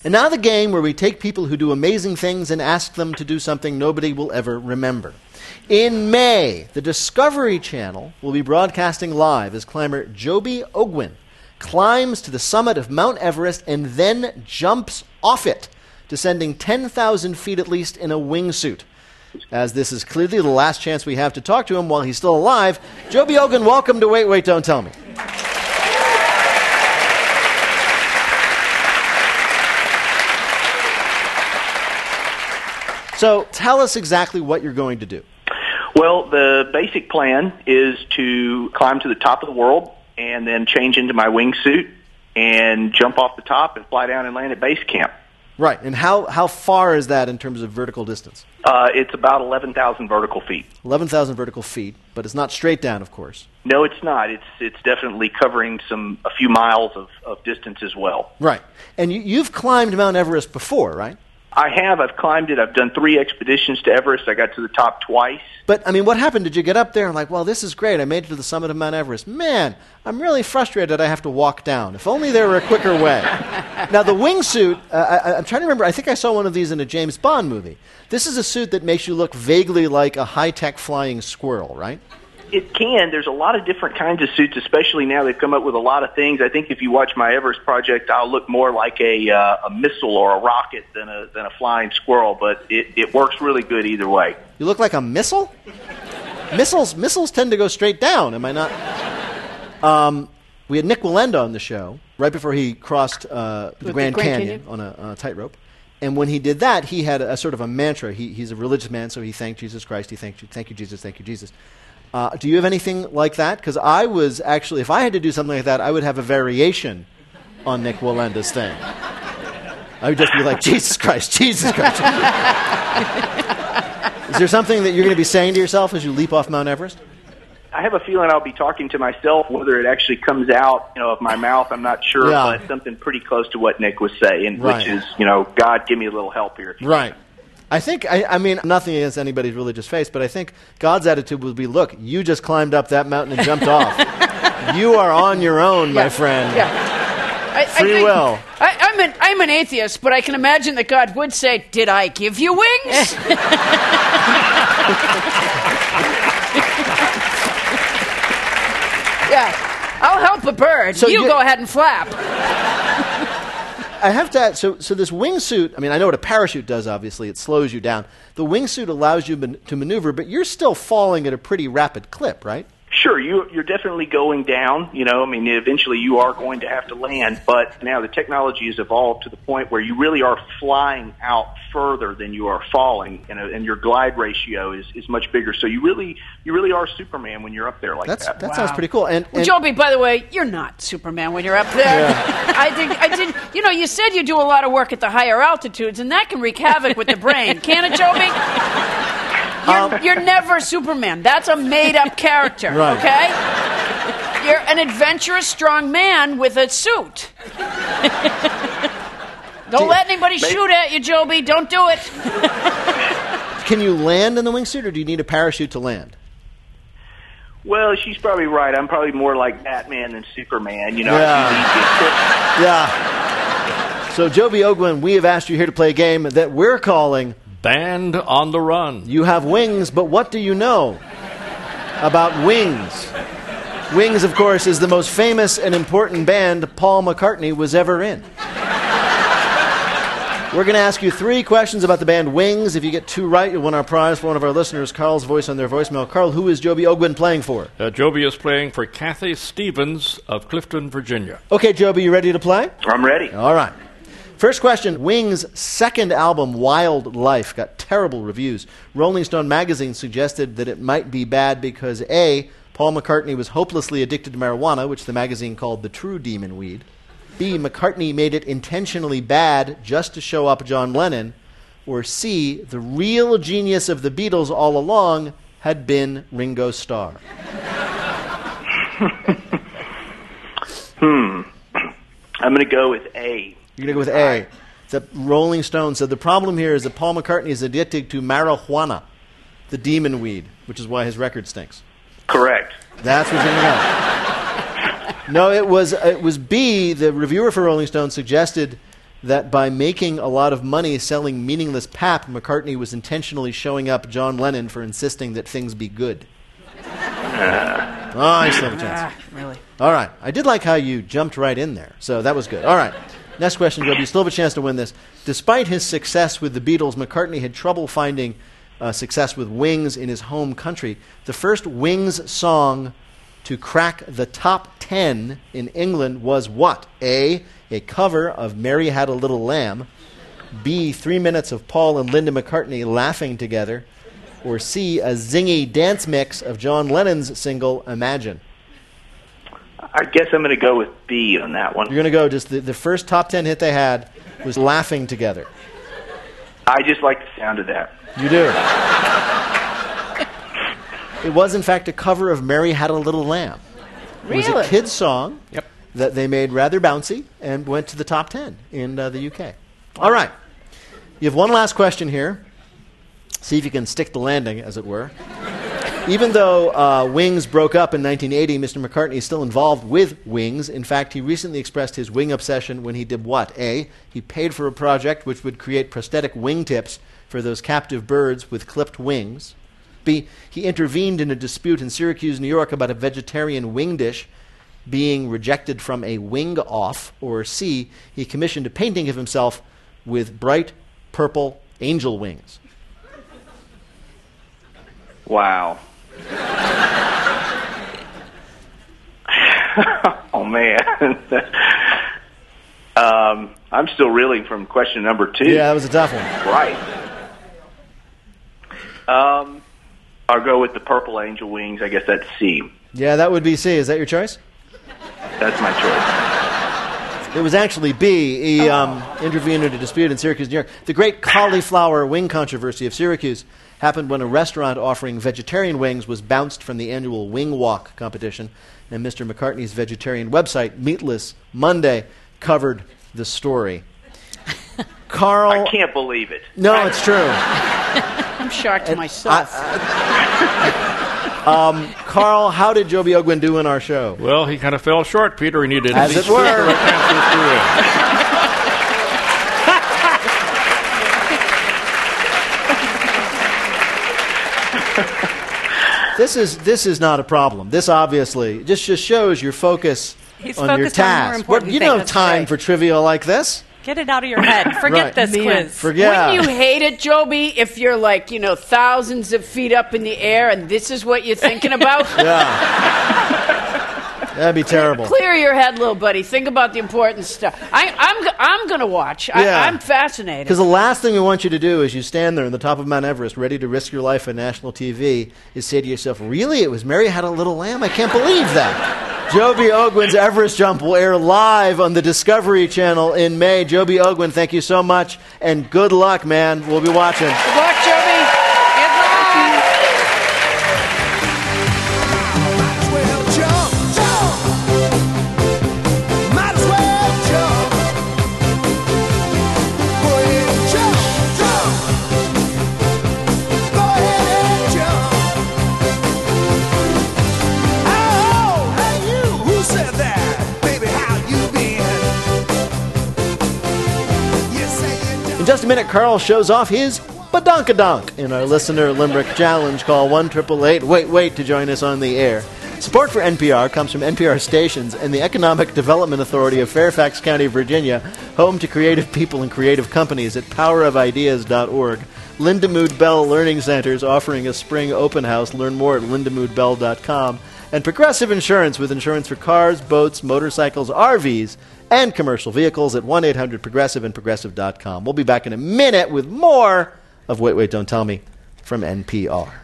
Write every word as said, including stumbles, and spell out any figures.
And now the game where we take people who do amazing things and ask them to do something nobody will ever remember. In May, the Discovery Channel will be broadcasting live as climber Joby Ogwin climbs to the summit of Mount Everest and then jumps off it, descending ten thousand feet at least in a wingsuit. As this is clearly the last chance we have to talk to him while he's still alive, Joby Ogwin, welcome to Wait, Wait, Don't Tell Me. So tell us exactly what you're going to do. Well, the basic plan is to climb to the top of the world and then change into my wingsuit and jump off the top and fly down and land at base camp. Right. And how, how far is that in terms of vertical distance? Uh, it's about eleven thousand vertical feet. eleven thousand vertical feet, but it's not straight down, of course. No, it's not. It's it's definitely covering some a few miles of, of distance as well. Right. And you, you've climbed Mount Everest before, right? I have. I've climbed it. I've done three expeditions to Everest. I got to the top twice. But, I mean, what happened? Did you get up there and like, well, this is great. I made it to the summit of Mount Everest. Man, I'm really frustrated I have to walk down. If only there were a quicker way. Now, the wingsuit, uh, I, I'm trying to remember, I think I saw one of these in a James Bond movie. This is a suit that makes you look vaguely like a high-tech flying squirrel, right? It can. There's a lot of different kinds of suits, especially now they've come up with a lot of things. I think if you watch my Everest project, I'll look more like a uh, a missile or a rocket than a than a flying squirrel, but it, it works really good either way. You look like a missile? missiles missiles tend to go straight down, am I not? Um, we had Nick Wallenda on the show right before he crossed uh, the Grand, the Grand Canyon, Canyon on a, on a tightrope. And when he did that, he had a, a sort of a mantra. He, he's a religious man, so he thanked Jesus Christ. He thanked you, thank you, Jesus, thank you, Jesus. Uh, do you have anything like that? Because I was actually, if I had to do something like that, I would have a variation on Nick Wallenda's thing. I would just be like, Jesus Christ, Jesus Christ. Is there something that you're going to be saying to yourself as you leap off Mount Everest? I have a feeling I'll be talking to myself. Whether it actually comes out, you know, of my mouth, I'm not sure, Yeah. but something pretty close to what Nick was saying, Right. which is, you know, God, give me a little help here. Right. I think, I, I mean, nothing against anybody's religious faith, but I think God's attitude would be, look, you just climbed up that mountain and jumped off. You are on your own, my Yeah. friend. Yeah. I, Free I think, will. I, I'm, an, I'm an atheist, but I can imagine that God would say, did I give you wings? Yeah. I'll help a bird. So you you- go ahead and flap. I have to add, so, so this wingsuit, I mean, I know what a parachute does, obviously. It slows you down. The wingsuit allows you man- to maneuver, but you're still falling at a pretty rapid clip, right? Sure, you, you're definitely going down. You know, I mean, eventually you are going to have to land, but now the technology has evolved to the point where you really are flying out further than you are falling, and, uh, and your glide ratio is, is much bigger. So you really you really are Superman when you're up there like That's, that. that sounds pretty cool. And, Well, and Joby, by the way, you're not Superman when you're up there. I think I did. You know, you said you do a lot of work at the higher altitudes, and that can wreak havoc with the brain, can't it, Joby? You're, Um, you're never Superman. That's a made-up character, Right. okay? You're an adventurous, strong man with a suit. Don't let anybody shoot at you, Joby. Don't do it. can you land in the wingsuit, or do you need a parachute to land? Well, she's probably right. I'm probably more like Batman than Superman. You know. Yeah. Yeah. So, Joby Ogwin, we have asked you here to play a game that we're calling Band on the Run. You Have Wings, but what do you know about Wings? Wings, of course, is the most famous and important band Paul McCartney was ever in. We're going to ask you three questions about the band Wings. If you get two right, you'll win our prize for one of our listeners, Carl's voice on their voicemail. Carl, who is Joby Ogwin playing for? Uh, Joby is playing for Kathy Stevens of Clifton, Virginia. Okay, Joby, you ready to play? I'm ready. All right. First question. Wings' second album, Wild Life, got terrible reviews. Rolling Stone magazine suggested that it might be bad because, A, Paul McCartney was hopelessly addicted to marijuana, which the magazine called the true demon weed. B, McCartney made it intentionally bad just to show up John Lennon. Or C, the real genius of the Beatles all along had been Ringo Starr. Hmm. I'm going to go with A. You're going to go with A. The Rolling Stone said the problem here is that Paul McCartney is addicted to marijuana, the demon weed, which is why his record stinks. Correct. That's what you're going to go. No, it was it was B. The reviewer for Rolling Stone suggested that by making a lot of money selling meaningless pap, McCartney was intentionally showing up John Lennon for insisting that things be good. Oh, I still have a chance. Ah, really? All right. I did like how you jumped right in there, so that was good. All right. Next question, Joby. You still have a chance to win this. Despite his success with the Beatles, McCartney had trouble finding uh, success with Wings in his home country. The first Wings song to crack the top ten in England was what? A, a cover of Mary Had a Little Lamb. B, three minutes of Paul and Linda McCartney laughing together. Or C, a zingy dance mix of John Lennon's single, Imagine. I guess I'm going to go with B on that one. You're going to go, just the, the first top ten hit they had was Laughing Together. I just like the sound of that. You do. It was, in fact, a cover of Mary Had a Little Lamb. It was Really? a kid's song Yep. that they made rather bouncy and went to the top ten in uh, the U K. All right. You have one last question here. See if you can stick the landing, as it were. Even though uh, Wings broke up in nineteen eighty, Mister McCartney is still involved with Wings. In fact, he recently expressed his wing obsession when he did what? A, he paid for a project which would create prosthetic wingtips for those captive birds with clipped wings. B, he intervened in a dispute in Syracuse, New York about a vegetarian wing dish being rejected from a wing-off. Or C, he commissioned a painting of himself with bright purple angel wings. Wow. Oh, man. um, I'm still reeling from question number two. Yeah, that was a tough one. Right. Um, I'll go with the purple angel wings. I guess that's C. Yeah, that would be C. Is that your choice? That's my choice. It was actually B. He um, intervened in a dispute in Syracuse, New York. The great cauliflower wing controversy of Syracuse happened when a restaurant offering vegetarian wings was bounced from the annual Wing Walk competition, and Mister McCartney's vegetarian website, Meatless Monday, covered the story. Carl... I can't believe it. No, it's true. I'm shocked myself. Um, Carl, how did Joby Ogwin do in our show? Well, he kind of fell short, Peter. He needed As at least it were. two more chances to win. This is this is not a problem. This obviously just just shows your focus He's on your focused on more task. important What, you things, don't have that's time right. for trivia like this. Get it out of your head. Forget Right. this Man. quiz. Forget. Wouldn't you hate it, Joby, if you're like, you know, thousands of feet up in the air and this is what you're thinking about? Yeah. That'd be terrible. Clear your head, little buddy. Think about the important stuff. I, I'm, g- I'm going to watch. I, Yeah. I'm fascinated. Because the last thing we want you to do is you stand there on the top of Mount Everest, ready to risk your life on national T V, is say to yourself, really? It was Mary Had a Little Lamb? I can't believe that. Joby Ogwin's Everest Jump will air live on the Discovery Channel in May. Joby Ogwin, thank you so much, and good luck, man. We'll be watching. Good luck, Joby. Good luck. In just a minute, Carl shows off his badonkadonk in our listener limerick challenge. Call one eight eight eight wait wait to join us on the air. Support for N P R comes from N P R stations and the Economic Development Authority of Fairfax County, Virginia, home to creative people and creative companies at power of ideas dot org. Lindamood Bell Learning Centers offering a spring open house. Learn more at lindamood bell dot com. And Progressive Insurance with insurance for cars, boats, motorcycles, R Vs, and commercial vehicles at one eight hundred progressive and progressive dot com. We'll be back in a minute with more of Wait, Wait, Don't Tell Me from N P R.